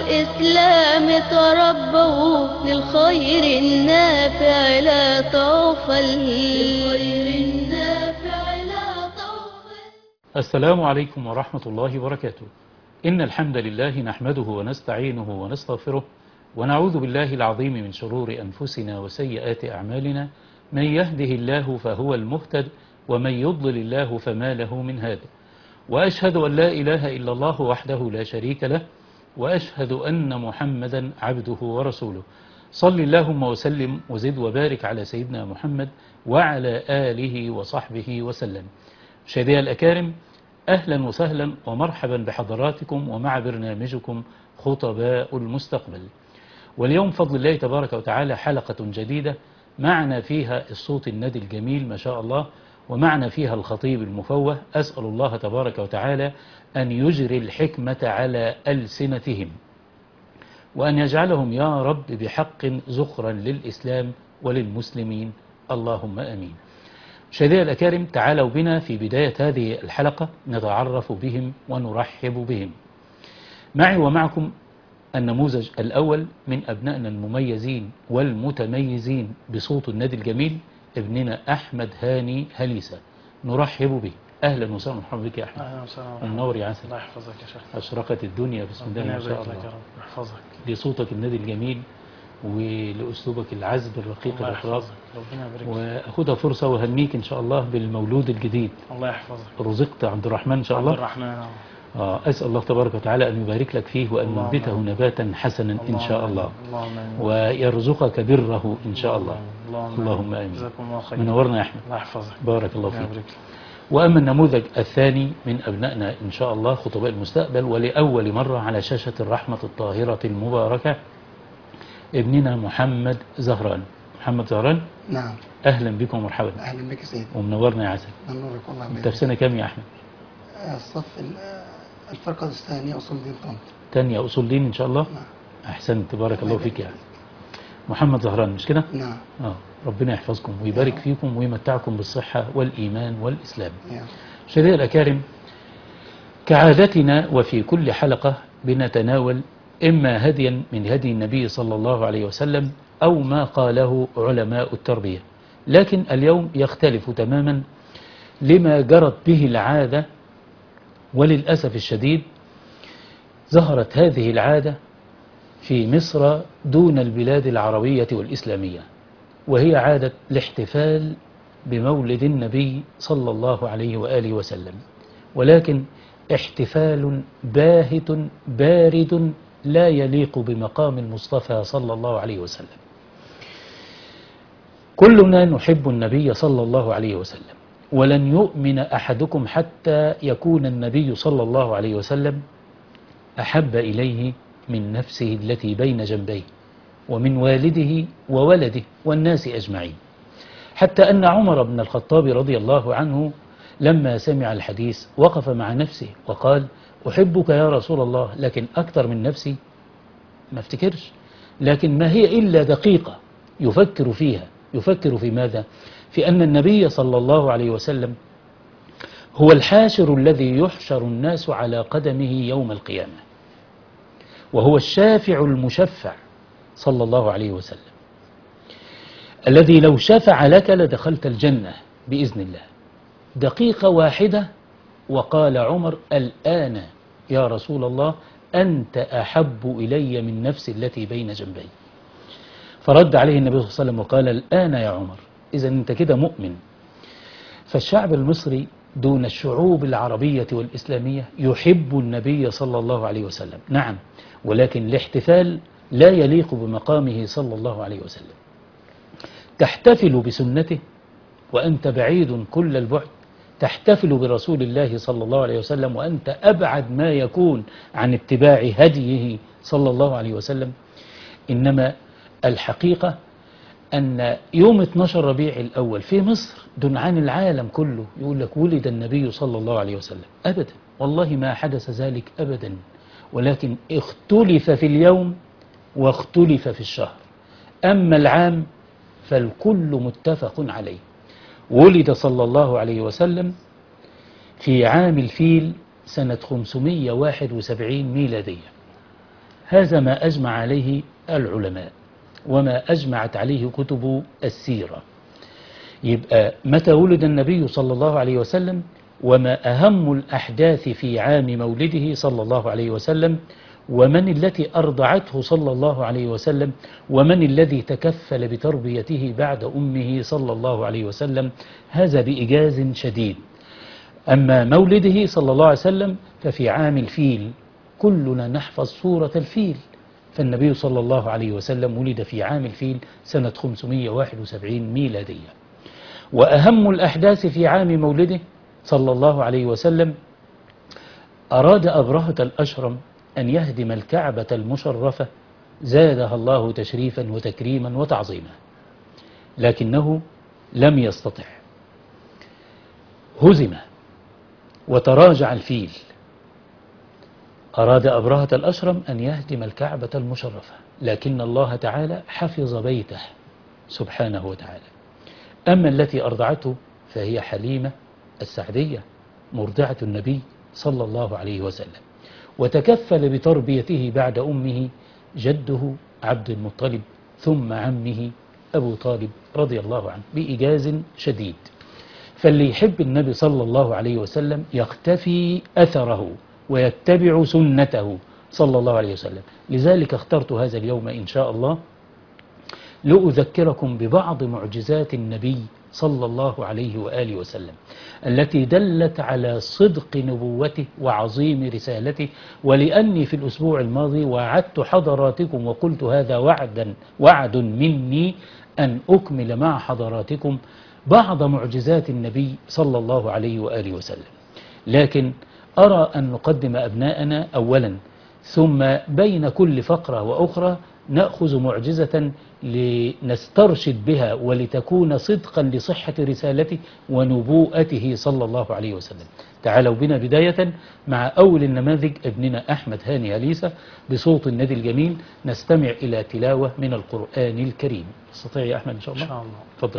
الإسلام تربوا للخير النافع لا طوفل. السلام عليكم ورحمة الله وبركاته. إن الحمد لله نحمده ونستعينه ونستغفره ونعوذ بالله العظيم من شرور أنفسنا وسيئات أعمالنا. من يهده الله فهو المهتد ومن يضلل الله فما له من هاد. وأشهد أن لا إله إلا الله وحده لا شريك له، وأشهد أن محمدا عبده ورسوله. صل اللهم وسلم وزد وبارك على سيدنا محمد وعلى آله وصحبه وسلم. مشاهدينا الأكارم، أهلا وسهلا ومرحبا بحضراتكم ومع برنامجكم خطباء المستقبل. واليوم فضل الله تبارك وتعالى حلقة جديدة معنا فيها الصوت الندي الجميل ما شاء الله، ومعنا فيها الخطيب المفوه. أسأل الله تبارك وتعالى أن يجري الحكمة على ألسنتهم، وأن يجعلهم يا رب بحق زخرا للإسلام وللمسلمين، اللهم آمين. مشاهدينا الأكارم، تعالوا بنا في بداية هذه الحلقة نتعرف بهم ونرحب بهم. معي ومعكم النموذج الأول من أبنائنا المميزين والمتميزين بصوت النادي الجميل، ابننا أحمد هاني هليسة. نرحب به. أهلا وسهلا ومرحبا بك يا أحمد. أهلا وسهلا ومنور يا عسل. الله يحفظك يا شيخ. أشرقت الدنيا بسم الله ما شاء الله. يا رب يحفظك. لصوتك النادي الجميل ولأسلوبك العذب الرقيق الله الأطراف. يحفظك. ربنا يبارك فيك. وأخدها فرصة وهنيك إن شاء الله بالمولود الجديد. الله يحفظك. رزقت عبد الرحمن إن شاء الله. عبد الرحمن. أسأل الله تبارك وتعالى أن يبارك لك فيه وأن ينبته نباتا حسنا إن شاء الله، ويرزقك بره إن شاء الله. اللهم آمين. جزاكم الله خير. منورنا يا أحمد. الله يحفظك. بارك الله فيك. وأما النموذج الثاني من أبنائنا إن شاء الله خطباء المستقبل، ولأول مرة على شاشة الرحمة الطاهرة المباركة، ابننا محمد زهران. محمد زهران، نعم. أهلا بكم ومرحبا. أهلا بك سيدي. ومنورنا يا عسل. منورك والله. أنت في سنة كام يا أحمد؟ الصف الفرقة الثانية أصول دين طنطا. ثانية أصول دين إن شاء الله. نعم. أحسنت، بارك الله فيك يعني. محمد زهران مش كده؟ نعم. ربنا يحفظكم ويبارك فيكم ويمتعكم بالصحة والإيمان والإسلام. نعم. مشاهدينا الأكارم، كعادتنا وفي كل حلقة بنتناول إما هديا من هدي النبي صلى الله عليه وسلم أو ما قاله علماء التربية، لكن اليوم يختلف تماما لما جرت به العادة، وللأسف الشديد ظهرت هذه العادة في مصر دون البلاد العربية والإسلامية، وهي عادة الاحتفال بمولد النبي صلى الله عليه وآله وسلم، ولكن احتفال باهت بارد لا يليق بمقام المصطفى صلى الله عليه وسلم. كلنا نحب النبي صلى الله عليه وسلم، ولن يؤمن أحدكم حتى يكون النبي صلى الله عليه وسلم أحب إليه من نفسه التي بين جنبيه ومن والده وولده والناس أجمعين، حتى أن عمر بن الخطاب رضي الله عنه لما سمع الحديث وقف مع نفسه وقال: أحبك يا رسول الله، لكن أكثر من نفسي ما افتكرش. لكن ما هي إلا دقيقة يفكر فيها. يفكر في ماذا؟ في أن النبي صلى الله عليه وسلم هو الحاشر الذي يحشر الناس على قدمه يوم القيامة، وهو الشافع المشفع صلى الله عليه وسلم، الذي لو شفع لك لدخلت الجنة بإذن الله. دقيقة واحدة وقال عمر: الآن يا رسول الله أنت أحب إلي من نفسي التي بين جنبي. فرد عليه النبي صلى الله عليه وسلم وقال: الآن يا عمر، إذا أنت كده مؤمن. فالشعب المصري دون الشعوب العربية والإسلامية يحب النبي صلى الله عليه وسلم، نعم، ولكن الاحتفال لا يليق بمقامه صلى الله عليه وسلم. تحتفل بسنته وأنت بعيد كل البعد، تحتفل برسول الله صلى الله عليه وسلم وأنت أبعد ما يكون عن اتباع هديه صلى الله عليه وسلم. إنما الحقيقة أن يوم 12 ربيع الأول في مصر دون عن العالم كله يقول لك ولد النبي صلى الله عليه وسلم. أبدا، والله ما حدث ذلك أبدا، ولكن اختلف في اليوم واختلف في الشهر. أما العام فالكل متفق عليه. ولد صلى الله عليه وسلم في عام الفيل سنة 571 ميلادية، هذا ما أجمع عليه العلماء وما أجمعت عليه كتب السيرة. يبقى متى ولد النبي صلى الله عليه وسلم، وما أهم الأحداث في عام مولده صلى الله عليه وسلم، ومن التي أرضعته صلى الله عليه وسلم، ومن الذي تكفل بتربيته بعد أمه صلى الله عليه وسلم، هذا بإيجاز شديد. أما مولده صلى الله عليه وسلم ففي عام الفيل، كلنا نحفظ سورة الفيل، فالنبي صلى الله عليه وسلم ولد في عام الفيل سنة 571 ميلادية. وأهم الأحداث في عام مولده صلى الله عليه وسلم، أراد أبرهة الأشرم أن يهدم الكعبة المشرفة زادها الله تشريفا وتكريما وتعظيما، لكنه لم يستطع، هزم وتراجع الفيل. أراد أبرهة الأشرم أن يهدم الكعبة المشرفة، لكن الله تعالى حفظ بيته سبحانه وتعالى. أما التي أرضعته فهي حليمة السعدية مرضعة النبي صلى الله عليه وسلم، وتكفل بتربيته بعد أمه جده عبد المطلب ثم عمه أبو طالب رضي الله عنه بإيجاز شديد. فاللي يحب النبي صلى الله عليه وسلم يقتفي أثره ويتبع سنته صلى الله عليه وسلم. لذلك اخترت هذا اليوم إن شاء الله لأذكركم ببعض معجزات النبي صلى الله عليه وآله وسلم التي دلت على صدق نبوته وعظيم رسالته. ولأني في الأسبوع الماضي وعدت حضراتكم وقلت هذا وعد مني أن أكمل مع حضراتكم بعض معجزات النبي صلى الله عليه وآله وسلم، لكن أرى أن نقدم أبناءنا أولا، ثم بين كل فقرة وأخرى نأخذ معجزة لنسترشد بها ولتكون صدقا لصحة رسالته ونبوءته صلى الله عليه وسلم. تعالوا بنا بداية مع أول النماذج ابننا أحمد هاني أليسة بصوت الندي الجميل، نستمع إلى تلاوة من القرآن الكريم. تستطيع يا أحمد إن شاء الله؟ إن شاء الله. تفضل.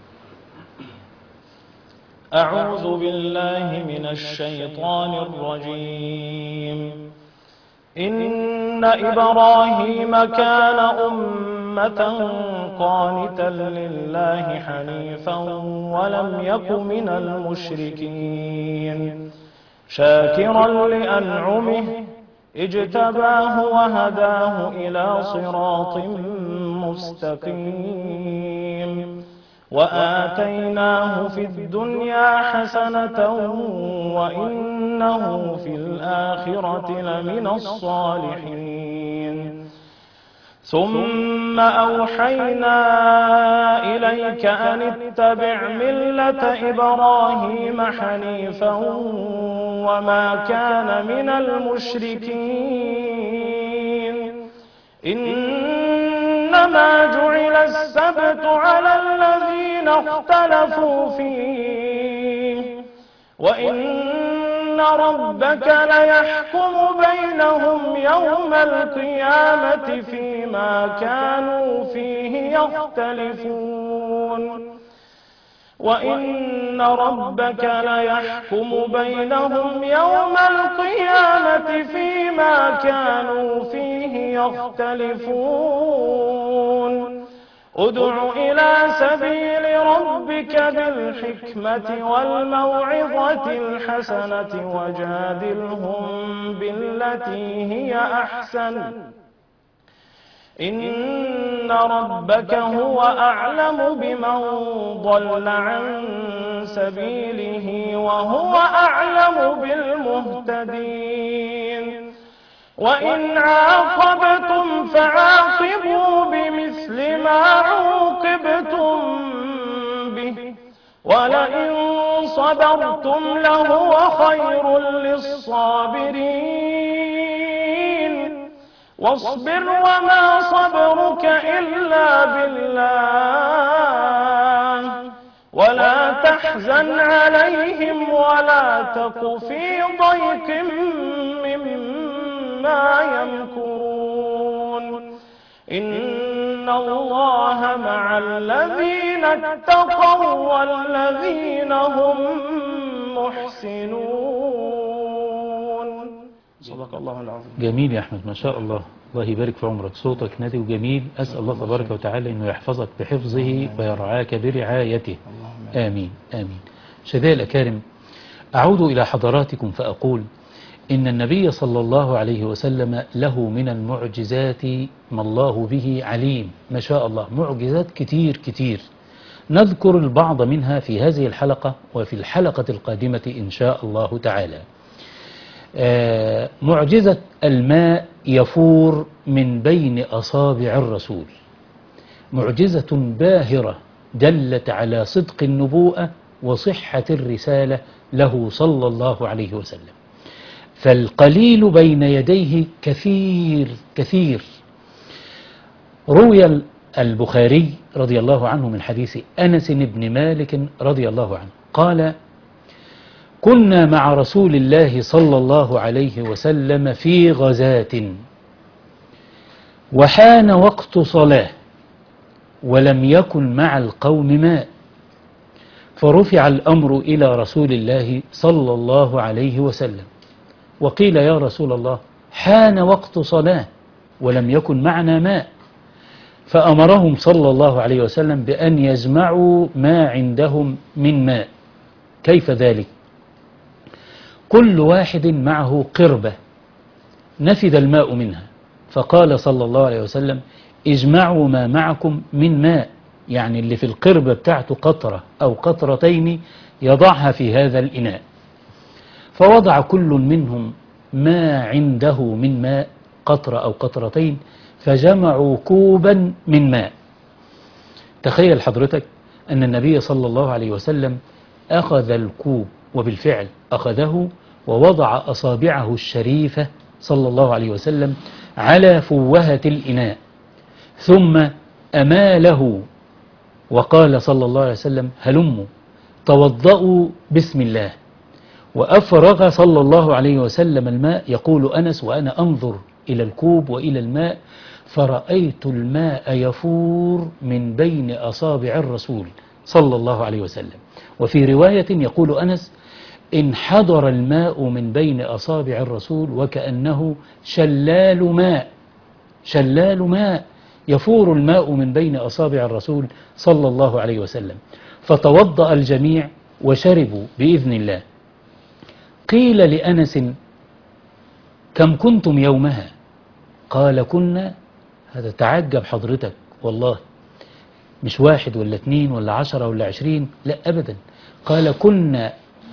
أعوذ بالله من الشيطان الرجيم. إن إبراهيم كان أمة قانتا لله حنيفا ولم يك من المشركين شاكرا لأنعمه اجتباه وهداه إلى صراط مستقيم وآتيناه في الدنيا حسنة وإنه في الآخرة لمن الصالحين ثم أوحينا إليك أن اتبع ملة إبراهيم حنيفا وما كان من المشركين إنما جعل السبت على الذين اختلفوا فيه وإن ربك ليحكم بينهم يوم القيامة فيما كانوا فيه يختلفون وإن ربك ليحكم بينهم يوم القيامة فيما كانوا فيه يختلفون ادع إلى سبيل ربك بالحكمة والموعظة الحسنة وجادلهم بالتي هي أحسن إن ربك هو أعلم بمن ضل عن سبيله وهو أعلم بالمهتدين وإن عاقبتم فعاقبوا بمثل ما عوقبتم به ولئن صبرتم لهو خير للصابرين واصبر وما صبرك إلا بالله ولا تحزن عليهم ولا تك في ضيق مما يمكرون إن الله مع الذين اتقوا والذين هم محسنون. صدق صدق الله العظيم. جميل يا أحمد، ما شاء الله، الله يبارك في عمرك، صوتك نادي وجميل. أسأل الله تبارك وتعالى أنه يحفظك بحفظه ويرعاك برعايته. آمين آمين. شدائي الأكارم، أعود إلى حضراتكم فأقول إن النبي صلى الله عليه وسلم له من المعجزات ما الله به عليم، ما شاء الله، معجزات كتير كتير. نذكر البعض منها في هذه الحلقة وفي الحلقة القادمة إن شاء الله تعالى. معجزة الماء يفور من بين أصابع الرسول، معجزة باهرة دلت على صدق النبوءة وصحة الرسالة له صلى الله عليه وسلم. فالقليل بين يديه كثير كثير. روي البخاري رضي الله عنه من حديث أنس بن مالك رضي الله عنه قال: كنا مع رسول الله صلى الله عليه وسلم في غزاة، وحان وقت صلاة، ولم يكن مع القوم ماء، فرفع الأمر إلى رسول الله صلى الله عليه وسلم، وقيل: يا رسول الله، حان وقت صلاة ولم يكن معنا ماء. فأمرهم صلى الله عليه وسلم بأن يجمعوا ما عندهم من ماء. كيف ذلك؟ كل واحد معه قربة نفد الماء منها، فقال صلى الله عليه وسلم: اجمعوا ما معكم من ماء، يعني اللي في القربة بتاعته قطرة أو قطرتين يضعها في هذا الإناء. فوضع كل منهم ما عنده من ماء، قطرة أو قطرتين، فجمعوا كوبا من ماء. تخيل حضرتك أن النبي صلى الله عليه وسلم أخذ الكوب، وبالفعل أخذه ووضع أصابعه الشريفة صلى الله عليه وسلم على فوهة الإناء، ثم أماله وقال صلى الله عليه وسلم: هلموا توضؤوا بسم الله. وأفرغ صلى الله عليه وسلم الماء. يقول أنس: وأنا أنظر إلى الكوب وإلى الماء فرأيت الماء يفور من بين أصابع الرسول صلى الله عليه وسلم. وفي رواية يقول أنس: انحدر الماء من بين أصابع الرسول وكأنه شلال ماء، شلال ماء، يفور الماء من بين أصابع الرسول صلى الله عليه وسلم. فتوضأ الجميع وشربوا بإذن الله. قيل لأنس: كم كنتم يومها؟ قال: كنا، هذا تعجب حضرتك والله، مش 1 ولا 2 ولا 10 ولا 20، لا أبدا، قال: كنا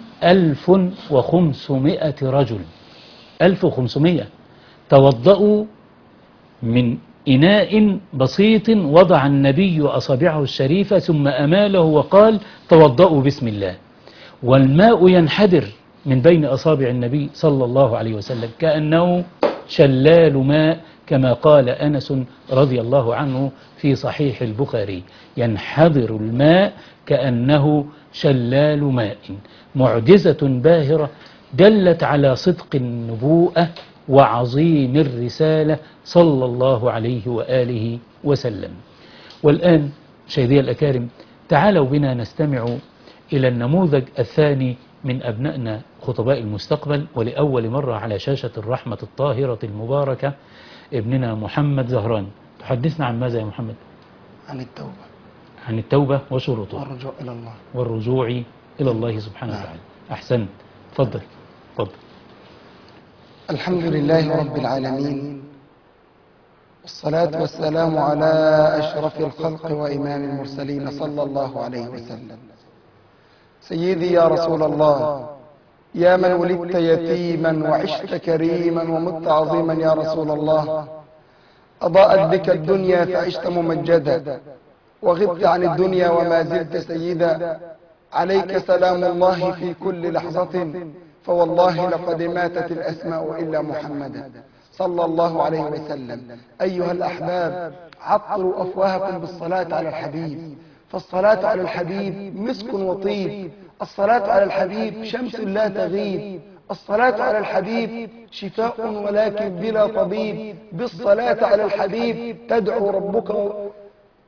1500 رجل، 1500 توضأوا من إناء بسيط وضع النبي أصابعه الشريفة ثم أماله وقال: توضأوا بسم الله. والماء ينحدر من بين أصابع النبي صلى الله عليه وسلم كأنه شلال ماء، كما قال أنس رضي الله عنه في صحيح البخاري: ينحدر الماء كأنه شلال ماء. معجزة باهرة دلت على صدق النبوءة وعظيم الرسالة صلى الله عليه وآله وسلم. والآن مشاهدي الأكارم، تعالوا بنا نستمع إلى النموذج الثاني من أبنائنا خطباء المستقبل، ولأول مرة على شاشة الرحمة الطاهرة المباركة ابننا محمد زهران. تحدثنا عن ماذا يا محمد؟ عن التوبة، عن التوبة وشروطها والرجوع إلى الله، والرجوع إلى الله سبحانه وتعالى. أحسنت، تفضل تفضل. الحمد لله رب العالمين، والصلاة والسلام على أشرف الخلق وإمام المرسلين صلى الله عليه وسلم. سيدي يا رسول الله، يا من ولدت يتيما وعشت كريما ومت عظيما يا رسول الله، أضاءت بك الدنيا فعشت ممجدا، وغبت عن الدنيا وما زلت سيدا. عليك سلام الله في كل لحظة، فوالله لقد ماتت الأسماء إلا محمدا صلى الله عليه وسلم. أيها الأحباب، عطروا أفواهكم بالصلاة على الحبيب، فالصلاة على الحبيب مسك وطيب، الصلاة على الحبيب شمس لا تغيب، الصلاة على الحبيب شفاء ولكن بلا طبيب، بالصلاة على الحبيب تدعو ربك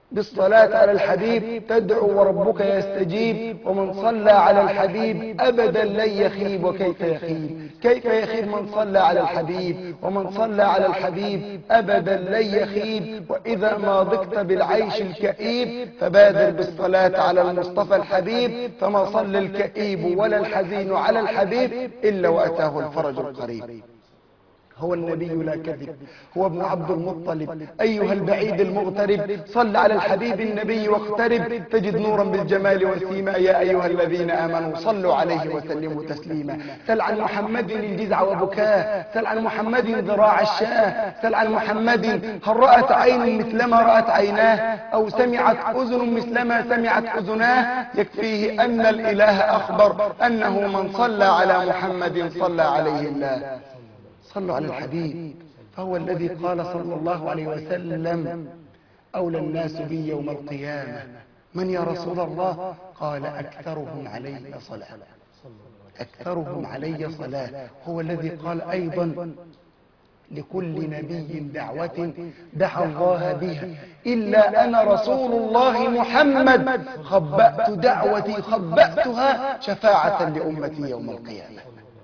بالصلاة على الحبيب تدعو وربك يستجيب، ومن صلى على الحبيب أبدا لن يخيب. وكيف يخيب؟ كيف يخيب من صلى على الحبيب؟ ومن صلى على الحبيب أبدا لن يخيب. وإذا ما ضقت بالعيش الكئيب فبادر بالصلاة على المصطفى الحبيب، فما صلى الكئيب ولا الحزين على الحبيب إلا وأتاه الفرج القريب. هو النبي لا كذب، هو ابن عبد المطلب. أيها البعيد المغترب، صل على الحبيب النبي واقترب، تجد نورا بالجمال والسيما. يا أيها الذين آمنوا صلوا عليه وسلموا تسليما. سل عن محمد الجزع وبكاه، سل عن محمد ذراع الشاه، سل عن محمد هل رأت عين مثلما رأت عيناه، أو سمعت أذن مثلما سمعت أذناه. يكفيه أن الإله أخبر أنه من صلى على محمد صلى عليه الله. صلوا على الحبيب، فهو الذي قال صلى الله عليه وسلم: أولى الناس بي يوم القيامة من يا رسول الله؟ قال: أكثرهم علي صلاة. أكثرهم علي صلاة. هو الذي قال أيضا: لكل نبي دعوة دعا الله بها إلا أنا رسول الله محمد، خبأت دعوتي خبأتها شفاعة لأمتي يوم القيامة.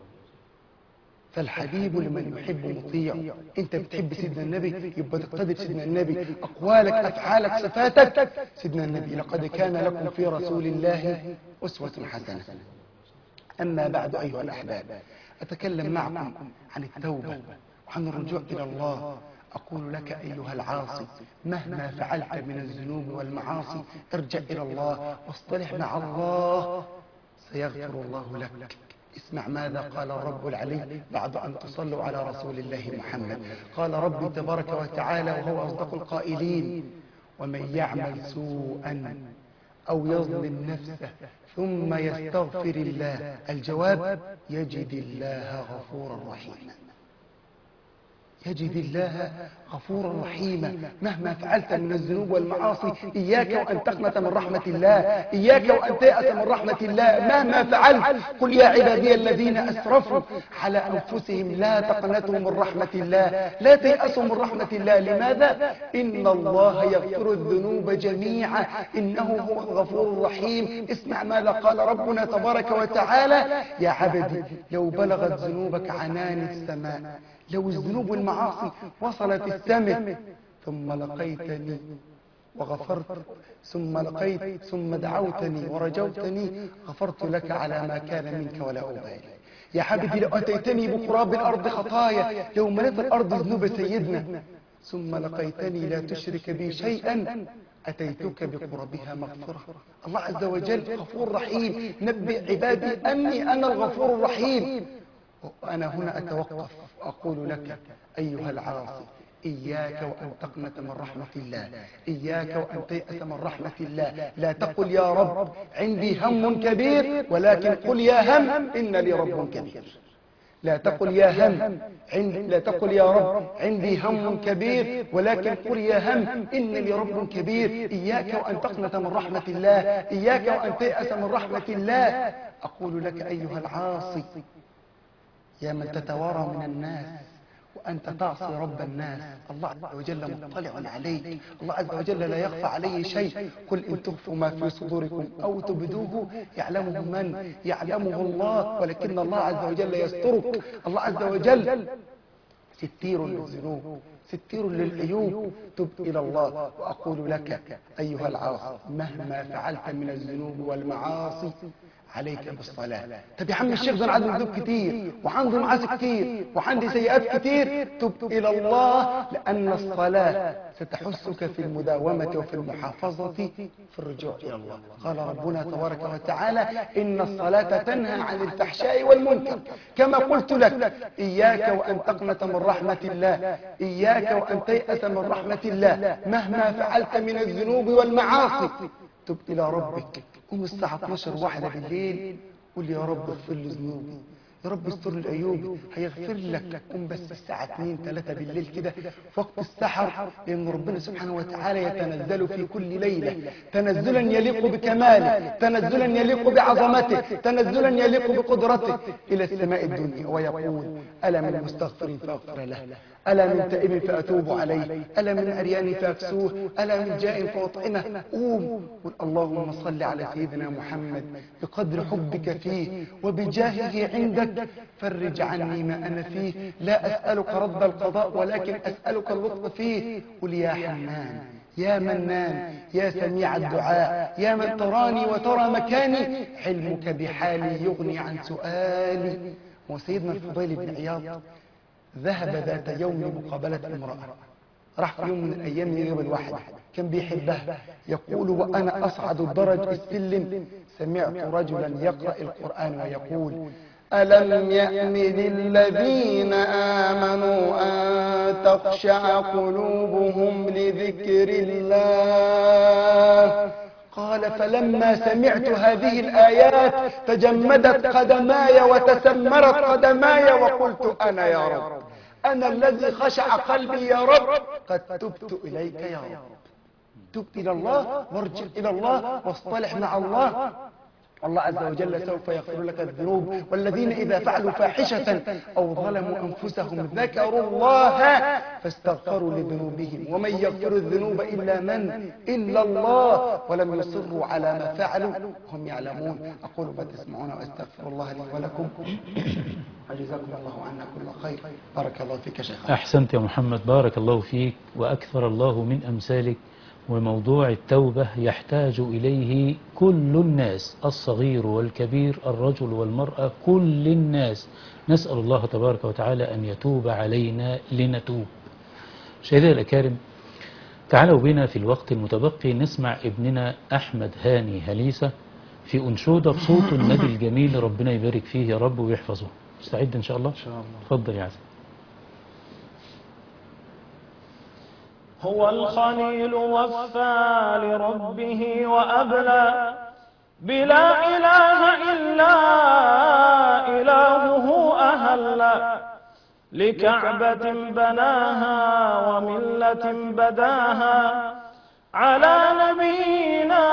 فالحبيب لمن يحب مطيع. انت بتحب سيدنا النبي يبقى تقتدي بسيدنا النبي، اقوالك افعالك صفاتك سيدنا النبي. لقد كان لكم في رسول الله اسوة حسنة. اما بعد ايها الاحباب، اتكلم معكم عن التوبة وعن الرجوع الى الله. اقول لك ايها العاصي، مهما فعلت من الذنوب والمعاصي ارجع الى الله واصطلح مع الله، سيغفر الله لك. اسمع ماذا قال الرب العلي بعد أن تصلوا على رسول الله محمد. قال ربي تبارك وتعالى وهو أصدق القائلين: ومن يعمل سوءا أو يظلم نفسه ثم يستغفر الله، الجواب: يجد الله غفورا رحيما. يجد الله غفورا رحيما. مهما فعلت من الذنوب والمعاصي إياك وأن تقنط من رحمة الله، إياك وأن تيأس من رحمة الله. مهما فعلت قل يا عبادي الذين أسرفوا على أنفسهم لا تقنطوا من رحمة الله، لا تيأسوا من رحمة الله. لماذا؟ إن الله يغفر الذنوب جميعا إنه هو الغفور الرحيم. اسمع ماذا قال ربنا تبارك وتعالى: يا عبدي لو بلغت ذنوبك عنان السماء، لو الذنوب والمعاصي وصلت السماء، ثم لقيتني وغفرت، ثم دعوتني ورجوتني، غفرت لك على ما كان منك ولا أبالي. يا حبيبي لو أتيتني بقراب الأرض خطايا، لو مليت الأرض ذنوب سيدنا، ثم لقيتني لا تشرك بي شيئا، أتيتك بقربها مغفرة. الله عز وجل غفور رحيم. نبئ عبادي أني أنا الغفور الرحيم. وأنا هنا أتوقف وأقول لك أيها العاصي: إياك وأن تقنط من رحمة الله، إياك وأن تيأس من رحمة الله. لا تقل يا رب عندي هم كبير، ولكن قل يا هم إن لي رب كبير. لا تقل يا رب عندي هم كبير، ولكن قل يا هم إن لي رب كبير. إياك وأن تقنط من رحمة الله، إياك وأن تيأس من رحمة الله. أقول لك أيها العاصي: يا من تتوارى من الناس وأنت تعصي رب الناس، الله عز وجل مطلع عليك، الله عز وجل لا يخفى عليه شيء. قل إن تخفوا ما في صدوركم أو تبدوه يعلمه من؟ يعلمه الله، ولكن الله عز وجل يسترك. الله عز وجل ستير للذنوب، ستير للعيوب. تب إلى الله. وأقول لك أيها العاصي: مهما فعلت من الذنوب والمعاصي عليك بالصلاة. طب يا عم الشيخ ده انا عندي ذنوب كتير وعندي معاصي كتير وعندي سيئات كتير. تب إلى الله، لأن الصلاة ستحثك في المداومة وفي المحافظة في الرجوع إلى الله. قال ربنا تبارك وتعالى: إن الصلاة تنهى عن الفحشاء والمنكر. كما قلت لك: إياك وأن تقنط من رحمة الله، إياك وأن تيأس من رحمة الله. مهما فعلت من الذنوب والمعاصي تب إلى ربك. قوم الساعة 12 واحدة بالليل قل: يا رب اغفر لي ذنوبي، يا رب استر العيوب، هيغفر لك. قم بس الساعة 2 3 بالليل كده في وقت السحر، لأن ربنا سبحانه وتعالى يتنزل في كل ليلة تنزلا يليق بكماله، تنزلا يليق بعظمته، تنزلا يليق بقدرته إلى السماء الدنيا، ويقول ألا من مستغفر فأغفر له، ألا من تائب فأتوب عليه، ألا من عريان فأكسوه، ألا من جائع فأطعمه. قوم قل اللهم صل على سيدنا محمد بقدر حبك فيه وبجاهه عندك، فرج عني ما أنا فيه، لا أسألك رد القضاء ولكن أسألك اللطف فيه. قل يا حنان يا منان يا سميع الدعاء يا من تراني وترى مكاني، علمك بحالي يغني عن سؤالي. وسيدنا الفضيل بن عياض ذهب ذات يوم لمقابلة امرأة، راح في يوم من الأيام يقابل واحد كان بيحبها، يقول وأنا أصعد الدرج السلم سمعت رجلا يقرأ القرآن ويقول ألم يأن للذين آمنوا أن تخشع قلوبهم لذكر الله. قال فلما سمعت هذه الآيات تجمدت قدماي وتسمرت قدماي وقلت أنا يا رب، أنا الذي خشع قلبي يا رب، قد تبت إليك يا رب. تب إلى الله وارجع إلى الله واصطلح مع الله، الله عز وجل سوف يغفر لك الذنوب. والذين إذا فعلوا فاحشة أو ظلموا أنفسهم ذكروا الله فاستغفروا لذنوبهم ومن يغفر الذنوب إلا الله ولم يصروا على ما فعلوا هم يعلمون. أقول ما تسمعون وأستغفر الله لي ولكم وجزاكم الله عنا كل خير. بارك الله فيك يا شيخ. أحسنت يا محمد، بارك الله فيك وأكثر الله من أمثالك. وموضوع التوبة يحتاج إليه كل الناس، الصغير والكبير، الرجل والمرأة، كل الناس. نسأل الله تبارك وتعالى أن يتوب علينا لنتوب. مشاهدينا الأكارم، تعالوا بنا في الوقت المتبقي نسمع ابننا أحمد هاني هليسة في أنشودة بصوت النبي الجميل، ربنا يبارك فيه يا رب ويحفظه. مستعد إن شاء الله؟ إن شاء الله. اتفضل يا عزيزي. هو الخليل وفى لربه وأبلى بلا إله إلا إلهه أهلا، لكعبة بناها وملة بداها، على نبينا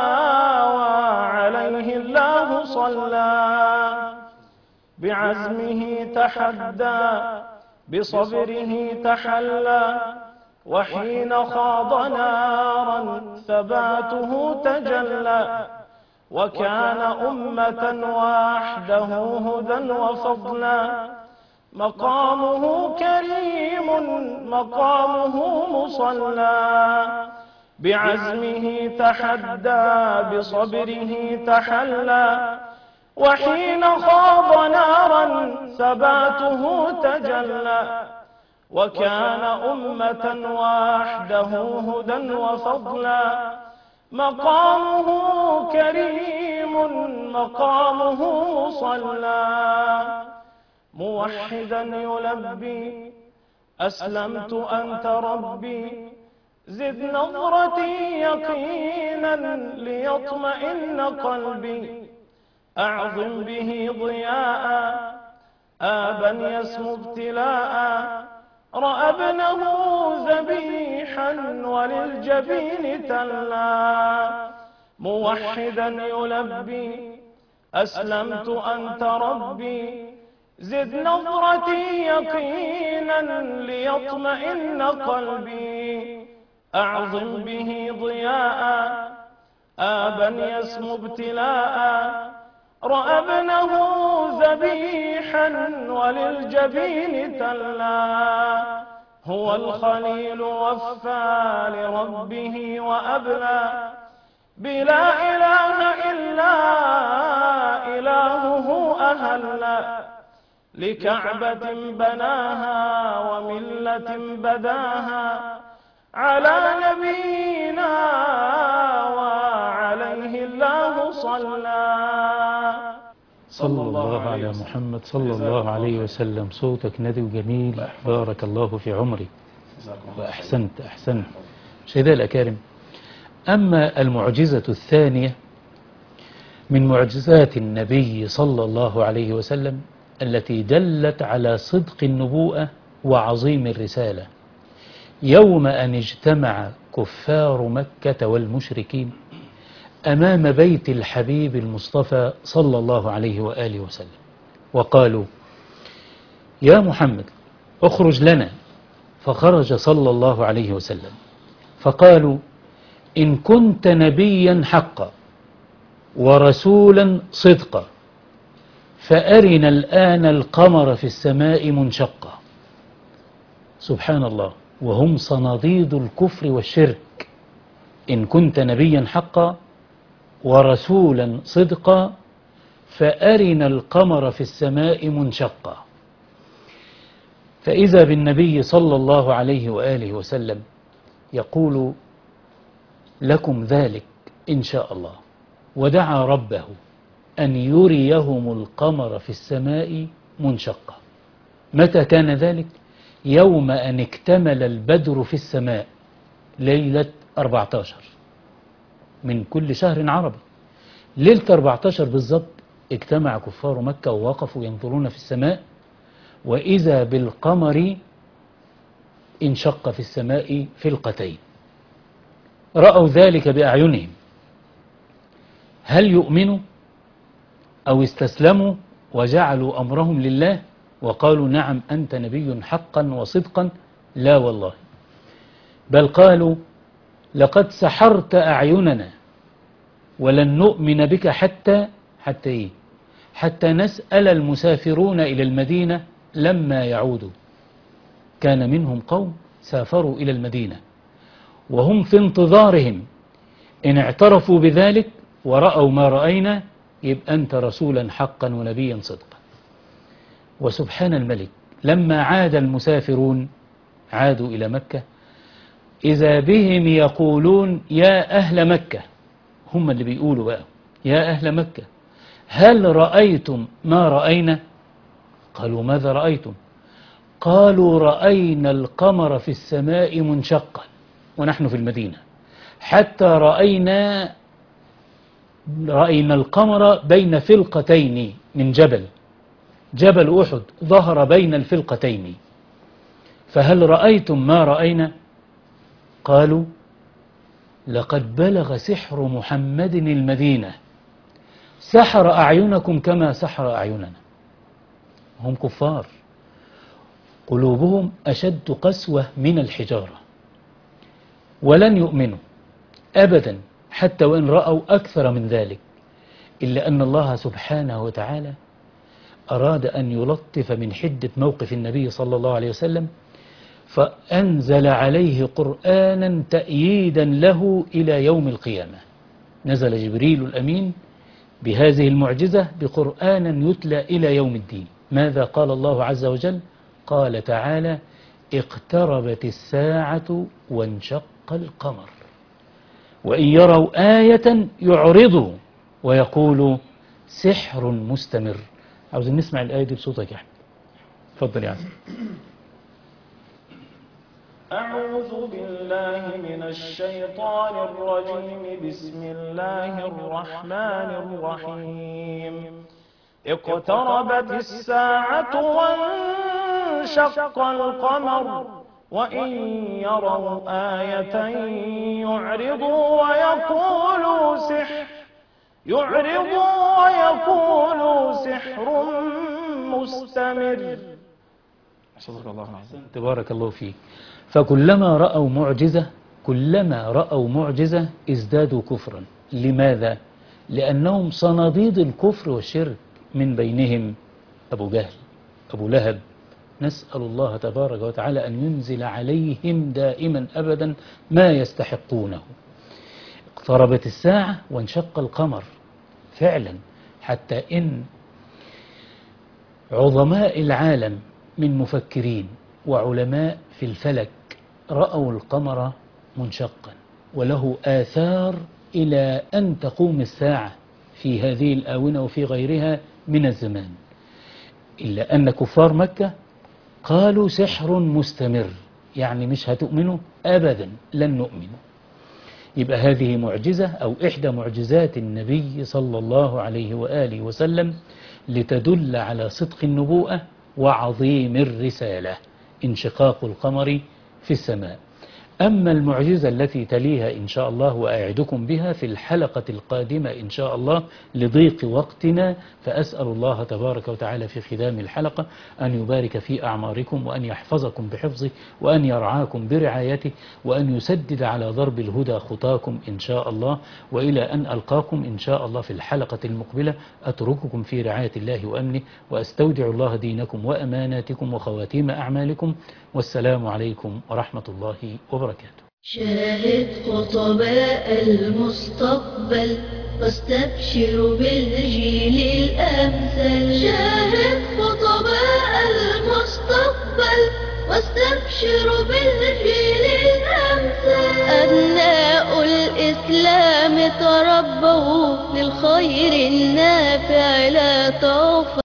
وعليه الله صلى، بعزمه تحدى بصبره تحلى، وحين خاض نارا ثباته تجلى، وكان أمة وحده هدى وفضلا، مقامه كريم مقامه مصلى، بعزمه تحدى بصبره تحلى، وحين خاض نارا ثباته تجلى، وكان أمة وحده هدى وفضلا، مقامه كريم مقامه مصلى، موحدا يلبي أسلمت أنت ربي، زد نظرتي يقينا ليطمئن قلبي، أعظم به ضياء آبا يسمو ابتلاء، رأى ابنه ذبيحا وللجبين تلا، موحدا يلبي أسلمت أنت ربي، زد نظرتي يقينا ليطمئن قلبي، أعظم به ضياء آبا يسمو ابتلاء، رأى ابنه ذبيحا وللجبين تلا، هو الخليل وفى لربه وأبلى بلا إله إلا إلهه أهلا، لكعبة بناها وملة بداها، على نبينا وعليه الله صلى. صلى الله على محمد صلى الله عليه وسلم. صوتك ندي وجميل، بارك الله في عمرك وأحسنت. أحسنت. مشاهدينا الأكارم، أما المعجزة الثانية من معجزات النبي صلى الله عليه وسلم التي دلت على صدق النبوءة وعظيم الرسالة يوم أن اجتمع كفار مكة والمشركين أمام بيت الحبيب المصطفى صلى الله عليه وآله وسلم وقالوا: يا محمد اخرج لنا. فخرج صلى الله عليه وسلم فقالوا: إن كنت نبيا حقا ورسولا صدقا فأرنا الآن القمر في السماء منشقا. سبحان الله، وهم صناديد الكفر والشرك. إن كنت نبيا حقا ورسولا صدقا فأرنا القمر في السماء منشقا. فإذا بالنبي صلى الله عليه وآله وسلم يقول: لكم ذلك إن شاء الله، ودعا ربه أن يريهم القمر في السماء منشقا. متى كان ذلك؟ يوم أن اكتمل البدر في السماء ليلة 14 من كل شهر عربي. ليلة 14 بالضبط اجتمع كفار مكة ووقفوا ينظرون في السماء، وإذا بالقمر انشق في السماء فلقتين. رأوا ذلك بأعينهم. هل يؤمنوا أو استسلموا وجعلوا أمرهم لله وقالوا: نعم أنت نبي حقا وصدقا؟ لا والله، بل قالوا: لقد سحرت أعيننا ولن نؤمن بك حتى إيه؟ حتى نسأل المسافرون إلى المدينة لما يعودوا. كان منهم قوم سافروا إلى المدينة وهم في انتظارهم، إن اعترفوا بذلك ورأوا ما رأينا يبقى أنت رسولا حقا ونبيا صدقا. وسبحان الملك، لما عاد المسافرون عادوا إلى مكة إذا بهم يقولون: يا أهل مكة، هم اللي بيقولوا بقى: يا أهل مكة هل رأيتم ما رأينا؟ قالوا: ماذا رأيتم؟ قالوا: رأينا القمر في السماء منشقا ونحن في المدينة، حتى رأينا القمر بين فلقتين من جبل أحد ظهر بين الفلقتين، فهل رأيتم ما رأينا؟ قالوا: لقد بلغ سحر محمد المدينة، سحر أعينكم كما سحر أعيننا. هم كفار قلوبهم أشد قسوة من الحجارة، ولن يؤمنوا أبدا حتى وإن رأوا أكثر من ذلك، إلا أن الله سبحانه وتعالى أراد أن يلطف من حدة موقف النبي صلى الله عليه وسلم، فأنزل عليه قرآنا تأييدا له إلى يوم القيامة. نزل جبريل الأمين بهذه المعجزة بقرآن يتلى إلى يوم الدين. ماذا قال الله عز وجل؟ قال تعالى: اقتربت الساعة وانشق القمر وإن يروا آية يعرضوا ويقولوا سحر مستمر. عاوزين نسمع الآية دي بصوتك يا أحمد. اتفضل يا عزيز. أعوذ بالله من الشيطان الرجيم. بسم الله الرحمن الرحيم. اقتربت الساعة وانشق القمر وإن يروا آية يعرضوا ويقولوا سحر مستمر. صدق الله العظيم. تبارك الله فيك. فكلما رأوا معجزة ازدادوا كفرا. لماذا؟ لأنهم صناديد الكفر والشرك، من بينهم أبو جهل أبو لهب. نسأل الله تبارك وتعالى أن ينزل عليهم دائما أبدا ما يستحقونه. اقتربت الساعة وانشق القمر فعلا، حتى إن عظماء العالم من مفكرين وعلماء في الفلك رأوا القمر منشقا وله آثار إلى أن تقوم الساعة في هذه الآونة وفي غيرها من الزمان، إلا أن كفار مكة قالوا سحر مستمر، يعني مش هتؤمنوا أبدا، لن نؤمن. يبقى هذه معجزة أو إحدى معجزات النبي صلى الله عليه وآله وسلم لتدل على صدق النبوءة وعظيم الرسالة، انشقاق القمر في السماء. أما المعجزة التي تليها إن شاء الله وأعدكم بها في الحلقة القادمة إن شاء الله لضيق وقتنا، فأسأل الله تبارك وتعالى في ختام الحلقة أن يبارك في أعماركم وأن يحفظكم بحفظه وأن يرعاكم برعايته وأن يسدد على ضرب الهدى خطاكم إن شاء الله. وإلى أن ألقاكم إن شاء الله في الحلقة المقبلة أترككم في رعاية الله وأمنه، وأستودع الله دينكم وأماناتكم وخواتيم أعمالكم، والسلام عليكم ورحمة الله وبركاته. شاهد خطباء المستقبل واستبشر بالجيل الأمثل. شاهد خطباء المستقبل واستبشر بالجيل الأمثل. أبناء الإسلام تربوا للخير النافع لا طوفا.